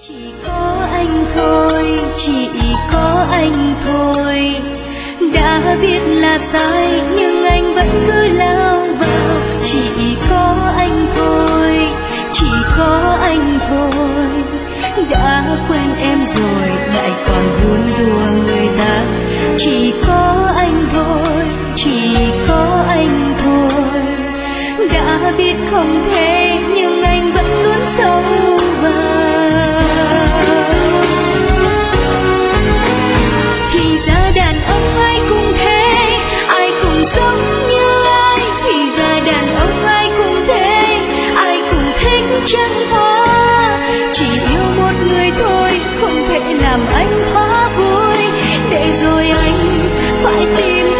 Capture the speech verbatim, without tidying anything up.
Chỉ có anh thôi, chỉ có anh thôi, đã biết là sai nhưng anh vẫn cứ lao vào. Chỉ có anh thôi, chỉ có anh thôi, đã quen em rồi lại còn vui đùa người ta. Chỉ có anh thôi, chỉ có anh thôi, đã biết không thể nhưng anh vẫn luôn sâu vào. Thì ra đàn ông ai cũng thế, ai cũng giống như ai. Thì ra đàn ông ai cũng thế, ai cũng thích chân hoa. Chỉ yêu một người thôi, không thể làm anh hóa vui, để rồi anh phải tìm